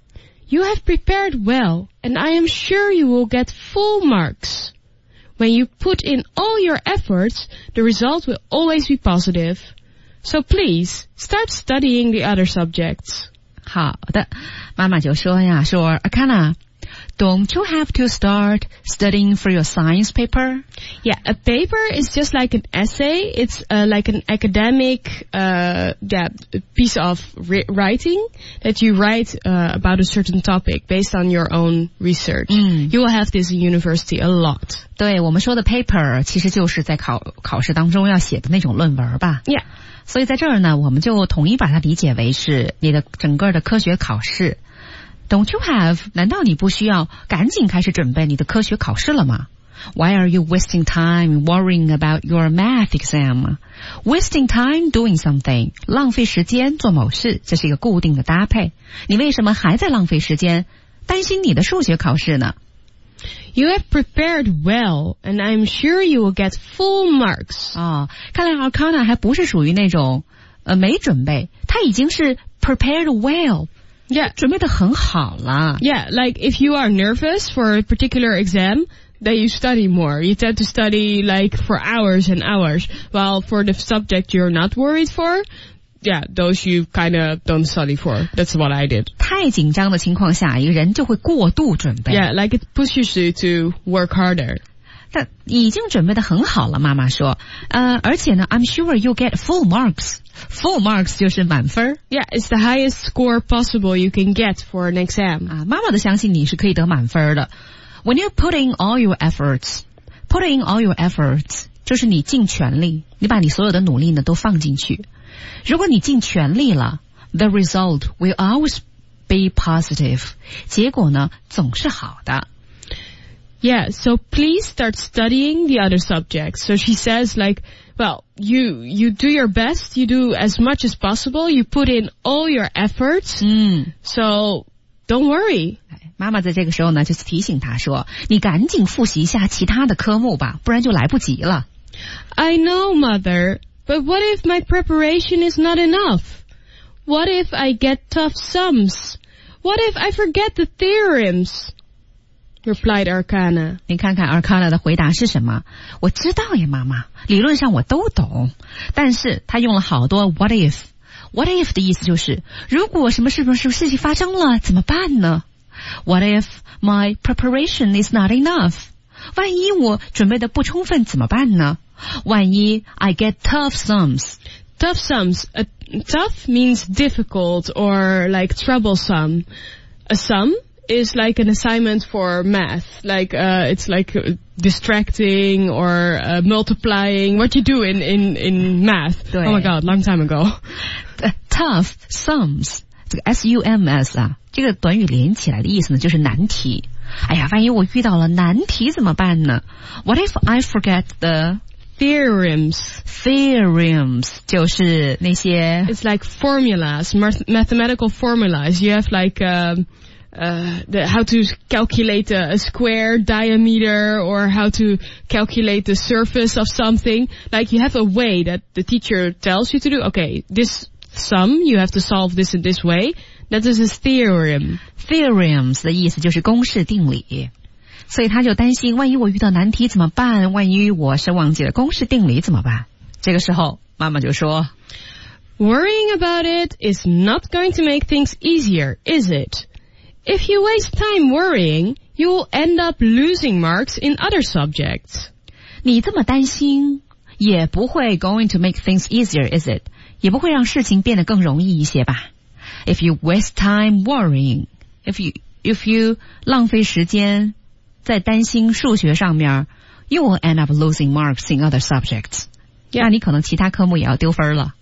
You have prepared well, and I am sure you will get full marks. When you put in all your efforts, the result will always be positive. So please, start studying the other subjects. 好的，妈妈就说呀，说 Arcana, don't you have to start studying for your science paper? Yeah, a paper is just like an essay. It's uh, like an academic uh, yeah, piece of ri- writing that you write uh, about a certain topic based on your own research. Mm. You will have this in university a lot. 对，我们说的 paper 其实就是在考考试当中要写的那种论文吧。 Yeah. 所以在这儿呢，我们就统一把它理解为是你的整个的科学考试。Don't you have？ 难道你不需要赶紧开始准备你的科学考试了吗？ Why are you wasting time worrying about your math exam? Wasting time doing something， 浪费时间做某事，这是一个固定的搭配。你为什么还在浪费时间担心你的数学考试呢？ You have prepared well, and I'm sure you will get full marks. 哦，看来 Arcana 还不是属于那种呃没准备，他已经是 prepared well。Yeah, 准备得很好了。 Yeah, like if you are nervous for a particular exam, then you study more. You tend to study like for hours and hours. While for the subject you're not worried for, yeah, those you kind of don't study for. That's what I did. 太紧张的情况下，一个人就会过度准备。 Yeah, like it pushes you to work harder. 但已经准备得很好了，妈妈说。呃，而且呢 ，I'm sure you'll get full marks。Full marks 就是满分。 Yeah, it's the highest score possible you can get for an exam. 啊，妈妈都相信你是可以得满分的。When you put in all your efforts, put in all your efforts， 就是你尽全力，你把你所有的努力呢都放进去。如果你尽全力了 ，the result will always be positive。结果呢总是好的。 Yeah, so please start studying the other subjects. So she says like, well, you, you do your best, you do as much as possible, you put in all your efforts. 嗯 So don't worry. 妈妈在这个时候呢，就是提醒她说，你赶紧复习一下其他的科目吧，不然就来不及了。 I know, Mother, but what if my preparation is not enough? What if I get tough sums? What if I forget the theorems? replied Arcana. 你看看 Arcana 的回答是什么？我知道呀，妈妈，理论上我都懂，但是他用了好多 what if。What if 的意思就是，如果什么什么什么事情发生了，怎么办呢？ What if my preparation is not enough？ 万一我准备的不充分怎么办呢？万一 I get tough sums。Tough sums. A, tough means difficult or like troublesome. A sum is like an assignment for math. Like, uh, it's like uh, distracting or uh, multiplying. What you do in, in, in math. Oh my god, long time ago. Tough sums. 这个 S U M S 啊，这个短语连起来的意思呢，就是难题。哎呀，万一我遇到了难题怎么办呢？ What if I forget the theorems? Theorems 就是那些 It's like formulas, mathematical formulas. You have like um, uh, the, how to calculate a, a square diameter or how to calculate the surface of something. Like you have a way that the teacher tells you to do. Okay, this sum, you have to solve this in this way. That is a theorem. Theorems 的意思就是公式定理。所以他就担心，万一我遇到难题怎么办？万一我是忘记了公式定理怎么办？这个时候，妈妈就说 Worrying about it is not going to make things easier, is it? If you waste time worrying, you will end up losing marks in other subjects. 你这么担心，也不会 going to make things easier, is it? 也不会让事情变得更容易一些吧？If you waste time worrying, if you if you 浪费时间在担心数学上面 you will end up losing marks in other subjects. 那你可能其他科目也要丢分了。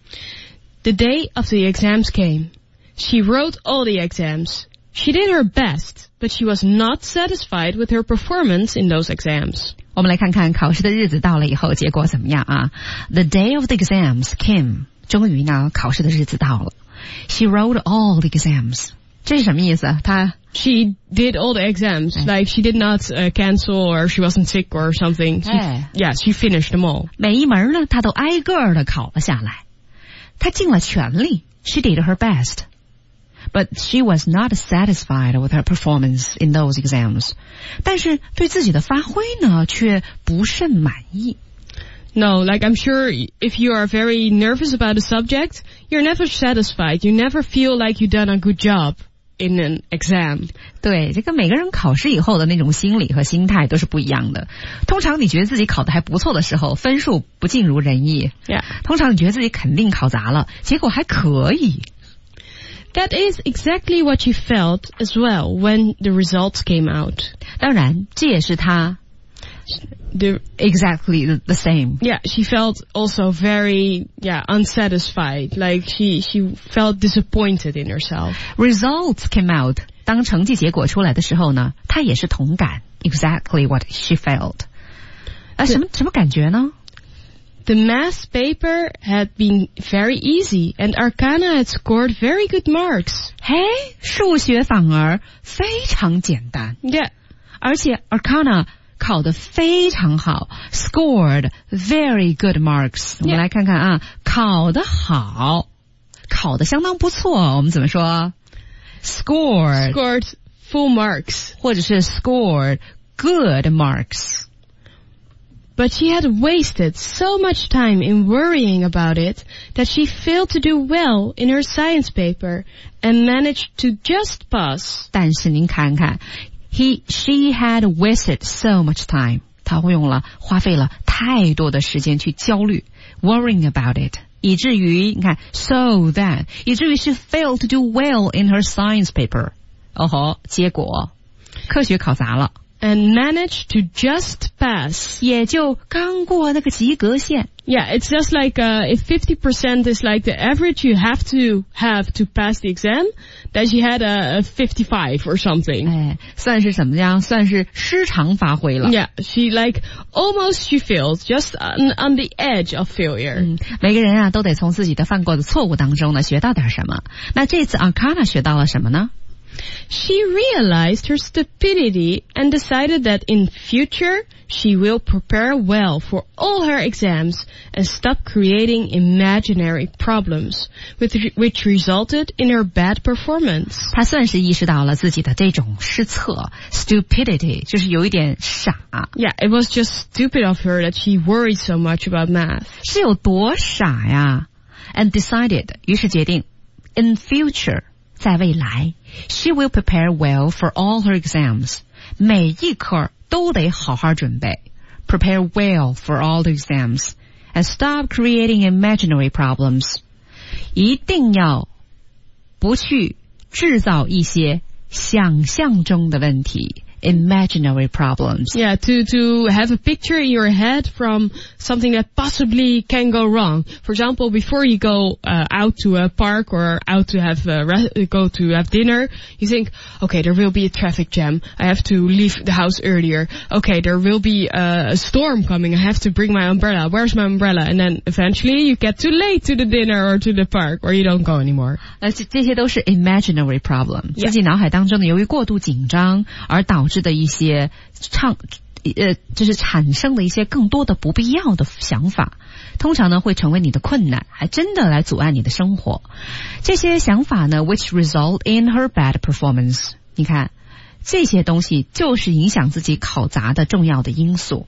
The day of the exams came. She wrote all the exams. She did her best, but she was not satisfied with her performance in those exams. 我们来看看考试的日子到了以后结果怎么样啊 The day of the exams came. 终于呢，考试的日子到了。She wrote all the exams. 这是什么意思？她 She did all the exams. Like she did not uh, cancel or she wasn't sick or something. She, yeah, she finished them all. 每一门呢，她都挨个的考了下来。她尽了全力。She did her best. But she was not satisfied with her performance in those exams. 但是对自己的发挥呢，却不甚满意。 No, like I'm sure if you are very nervous about a subject, you're never satisfied. You never feel like you've done a good job in an exam. 对，这个每个人考试以后的那种心理和心态都是不一样的。通常你觉得自己考得还不错的时候，分数不尽如人意。 Yeah. 通常你觉得自己肯定考砸了，结果还可以。 That is exactly what she felt as well when the results came out. 当然，这也是她 The, exactly the, the same. Yeah, she felt also very, yeah, unsatisfied. Like she, she felt disappointed in herself. Results came out. 当成绩结果出来的时候呢，她也是同感。Exactly what she felt. 啊，什么什么感觉呢？ The math paper had been very easy, and Arcana had scored very good marks. 嘿，数学反而非常简单。 Yeah, 而且 Arcana 考得非常好 ，scored very good marks。我们来看看啊，考得好，考得相当不错。我们怎么说 ？scored scored full marks， 或者是 scored good marks。 But she had wasted so much time in worrying about it that she failed to do well in her science paper and managed to just pass. 但是您看看。He, she had wasted so much time. 她用了，花费了太多的时间去焦虑 ，worrying about it， 以至于你看 ，so that， 以至于 she failed to do well in her science paper。哦吼，结果科学考砸了。 And managed to just pass. 也就刚过那个及格线。 Yeah, it's just like uh, if fifty percent is like the average you have to have to pass the exam, then she had a, a fifty-five or something. 哎，算是怎么样？算是失常发挥了。 Yeah, she like almost she failed, just on, on the edge of failure. 嗯，每个人啊都得从自己的犯过的错误当中呢学到点什么。那这次 Arcana 学到了什么呢 She realized her stupidity and decided that in future she will prepare well for all her exams and stop creating imaginary problems, which, which resulted in her bad performance. 她算是意识到了自己的这种失策 ，stupidity 就是有一点傻。 Yeah, it was just stupid of her that she worried so much about math. 是有多傻呀 ？And decided 于是决定 in future 在未来 she will prepare well for all her exams 每一科都得好好准备 prepare well for all the exams and stop creating imaginary problems 一定要不去制造一些想象中的问题imaginary problems. Yeah, to, to have a picture in your head from something that possibly can go wrong. For example, before you go uh, out to a park or out to have uh, re- go to have dinner, you think, okay, there will be a traffic jam. I have to leave the house earlier. Okay, there will be uh, a storm coming. I have to bring my umbrella. Where's my umbrella? And then eventually you get too late to the dinner or to the park or you don't go anymore. 呃，这这些都是 imaginary problem. 自己脑海当中呢，由于过度紧张而导致的一些唱呃，就是产生的一些更多的不必要的想法，通常呢会成为你的困难，还真的来阻碍你的生活。这些想法呢 ，which result in her bad performance。你看，这些东西就是影响自己考砸的重要的因素。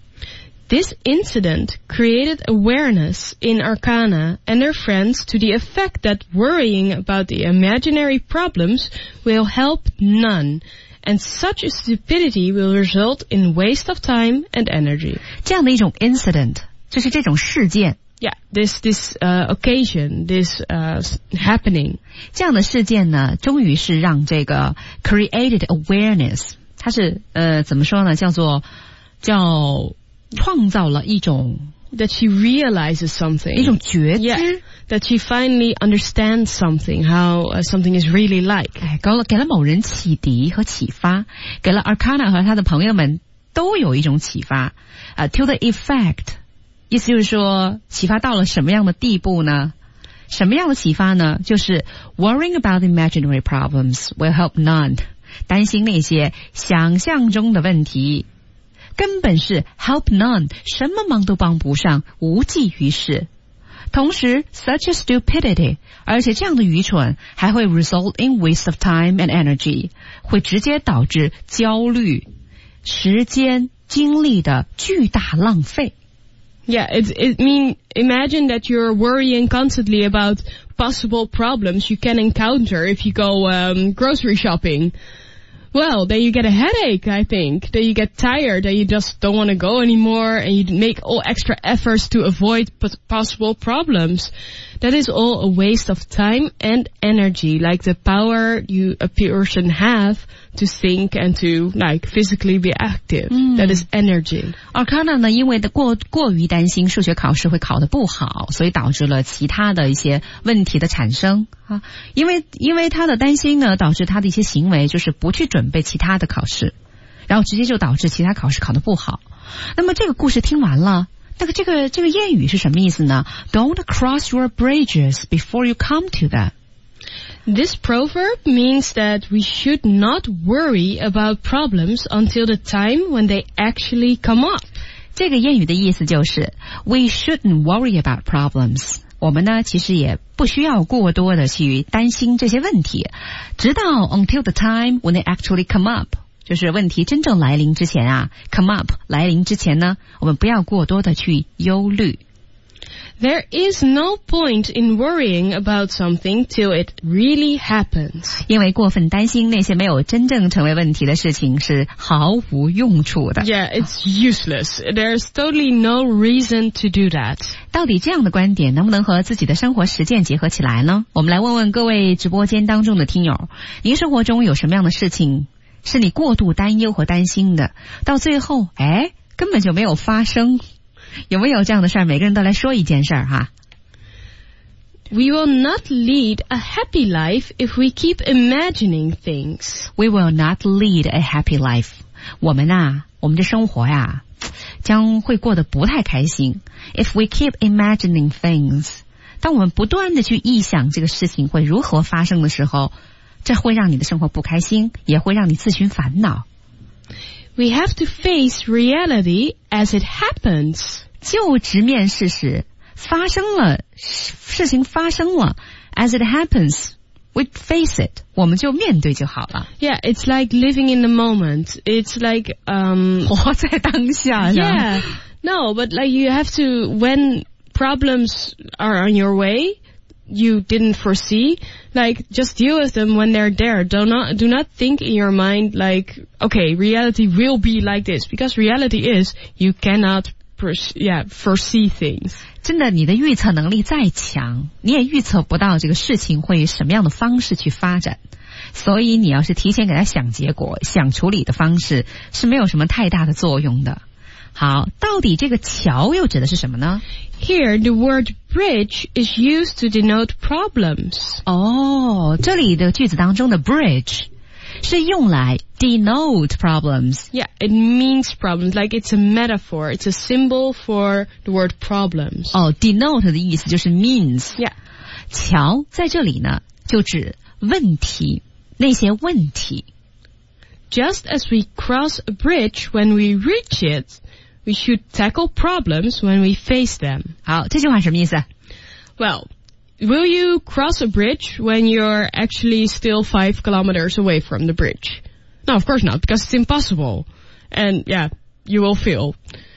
This incident created awareness in Arcana and her friends to the effect that worrying about the imaginary problems will help none. And such a stupidity will result in waste of time and energy. 这样的一种 incident 就是这种事件 Yeah, this, this, uh, occasion, this, uh, happening. 这样的事件呢，终于是让这个 created awareness 它是呃怎么说呢，叫做叫创造了一种 That she realizes something. 一种觉知 Yeah, that she finally understands something, how uh, something is really like. 哎，给了给了某人启迪和启发，给了 Arcana 和他的朋友们都有一种启发。呃 ，to the effect， 意思就是说，启发到了什么样的地步呢？什么样的启发呢？就是 worrying about imaginary problems will help none， 担心那些想象中的问题。根本是 help none， 什么忙都帮不上，无济于事。同时 such a stupidity， 而且这样的愚蠢还会 result in waste of time and energy， 会直接导致焦虑、时间、精力的巨大浪费。 Yeah, it, it mean, imagine that you're worrying constantly about possible problems you can encounter if you go um, grocery shopping. Well, then you get a headache, I think. Then you get tired and you just don't want to go anymore and you make all extra efforts to avoid possible problems. That is all a waste of time and energy, like the power you a person have to think and to like physically be active. Mm. That is energy. Arcana 呢，因为的过过于担心数学考试会考得不好，所以导致了其他的一些问题的产生啊。因为因为他的担心呢，导致他的一些行为就是不去准备其他的考试，然后直接就导致其他考试考得不好。那么这个故事听完了。那个这个这个谚语是什么意思呢 ？Don't cross your bridges before you come to them. This proverb means that we should not worry about problems until the time when they actually come up. 这个谚语的意思就是 we shouldn't worry about problems. 我们呢其实也不需要过多的去担心这些问题，直到 until the time when they actually come up.就是问题真正来临之前啊 come up 来临之前呢，我们不要过多的去忧虑。 There is no point in worrying about something till it really happens. 因为过分担心那些没有真正成为问题的事情是毫无用处的。 Yeah, it's useless. There's totally no reason to do that. 到底这样的观点能不能和自己的生活实践结合起来呢？我们来问问各位直播间当中的听友，您生活中有什么样的事情是你过度担忧和担心的，到最后哎根本就没有发生，有没有这样的事儿？每个人都来说一件事儿哈。 We will not lead a happy life if we keep imagining things. We will not lead a happy life. 我们啊，我们的生活呀，将会过得不太开心。If we keep imagining things. 当我们不断的去臆想这个事情会如何发生的时候， 这会让你的生活不开心，也会让你自寻烦恼。 We have to face reality as it happens. 就直面事实，发生了，事情发生了 as it happens, we face it, 我们就面对就好了。 Yeah, it's like living in the moment. It's like um 活在当下。 Yeah. No, but like you have to, when problems are on your way, you didn't foresee, like just deal with them when they're there. Do not do not think in your mind like, okay, reality will be like this, because reality is you cannot yeah foresee things. 真的，你的预测能力再强，你也预测不到这个事情会以什么样的方式去发展。所以你要是提前给他想结果，想处理的方式，是没有什么太大的作用的。好，到底这个桥又指的是什么呢？ Here, the word bridge is used to denote problems. 哦，这里的句子当中的 bridge 是用来 denote problems. Yeah, it means problems, like it's a metaphor. It's a symbol for the word problems. 哦 denote 的意思就是 means. Yeah. 桥在这里呢，就指问题，那些问题。 Just as we cross a bridge when we reach it, we should tackle problems when we face them. 好，这句话什么意思？ Well, will you cross a bridge when you're actually still five kilometers away from the bridge? No, of course not, because it's impossible. And yeah, you will fail.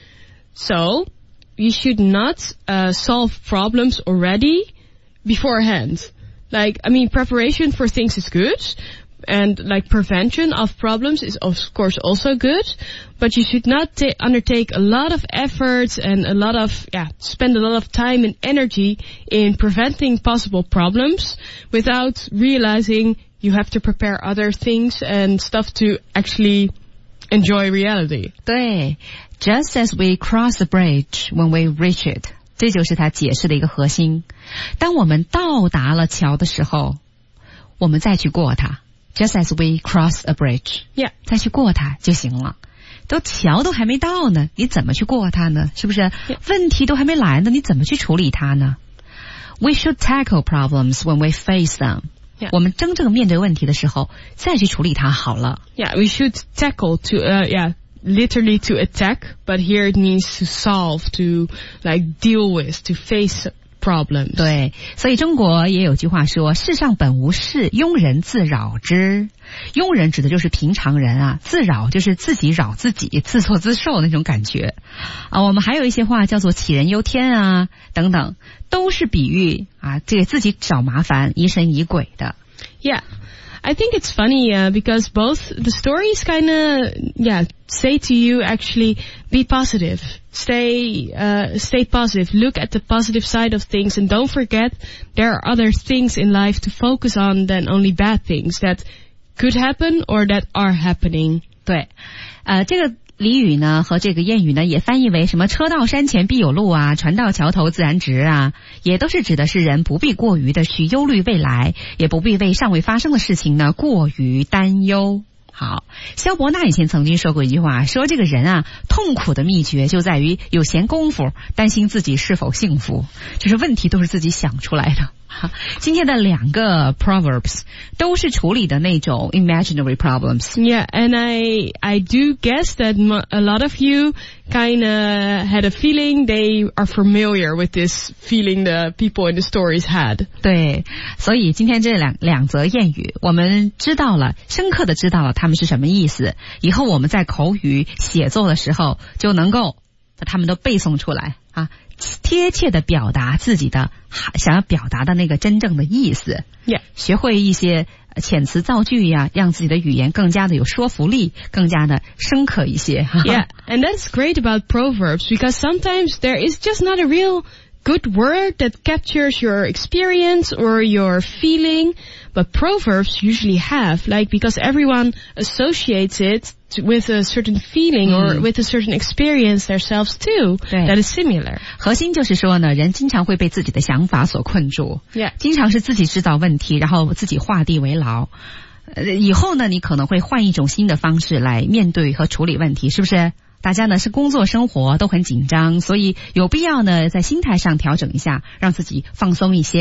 So, you should not uh, solve problems already beforehand. Like, I mean, preparation for things is good, and like prevention of problems is of course also good, but you should not ta- undertake a lot of efforts and a lot of, yeah, spend a lot of time and energy in preventing possible problems without realizing you have to prepare other things and stuff to actually enjoy reality. 对 ，just as we cross the bridge when we reach it， 这就是他解释的一个核心。当我们到达了桥的时候，我们再去过它。Just as we cross a bridge, yeah, 再去过它就行了。都桥都还没到呢，你怎么去过它呢？是不是？ Yeah. 问题都还没来呢，你怎么去处理它呢？ We should tackle problems when we face them. Yeah. 我们真正面对问题的时候，再去处理它好了。 Yeah, we should tackle to, uh, yeah, literally to attack, but here it means to solve, to like deal with, to face problems. 对，所以中国也有句话说，世上本无事，庸人自扰之。庸人指的就是平常人啊，自扰就是自己扰自己，自作自受那种感觉啊。我们还有一些话叫做杞人忧天啊等等，都是比喻啊，这个自己找麻烦，疑神疑鬼的。 Yeah. I think it's funny uh, because both the stories kind of, yeah, say to you actually be positive, stay, uh, stay positive, look at the positive side of things, and don't forget there are other things in life to focus on than only bad things that could happen or that are happening. 对，呃，这个俚语呢和这个谚语呢也翻译为什么车到山前必有路啊，船到桥头自然直啊，也都是指的是人不必过于的去忧虑未来，也不必为尚未发生的事情呢过于担忧。好，萧伯纳以前曾经说过一句话，说这个人啊，痛苦的秘诀就在于有闲工夫担心自己是否幸福，就是问题都是自己想出来的。今天的两个 proverbs 都是处理的那种 imaginary problems. Yeah, and I I do guess that a lot of you kind of had a feeling they are familiar with this feeling the people in the stories had. 对，所以今天这两两则谚语，我们知道了，深刻的知道了它们是什么意思，以后我们在口语写作的时候就能够把它们都背诵出来啊。贴切的表达自己的想要表达的那个真正的意思。 Yeah. 学会一些遣词造句呀，让自己的语言更加的有说服力，更加的深刻一些。 Yeah, and that's great about proverbs because sometimes there is just not a real good word that captures your experience or your feeling, but proverbs usually have, like, because everyone associates it to, with a certain feeling or with a certain experience themselves too, that is similar. 核心就是说呢，人经常会被自己的想法所困住， Yeah. 经常是自己制造问题，然后自己画地为牢。呃，以后呢，你可能会换一种新的方式来面对和处理问题，是不是？大家呢是工作生活都很紧张，所以有必要呢在心态上调整一下，让自己放松一些。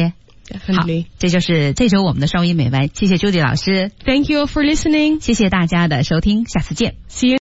Definitely. 好，这就是这周我们的双语美文。谢谢朱迪老师。 Thank you all for listening. 谢谢大家的收听，下次见。 See you.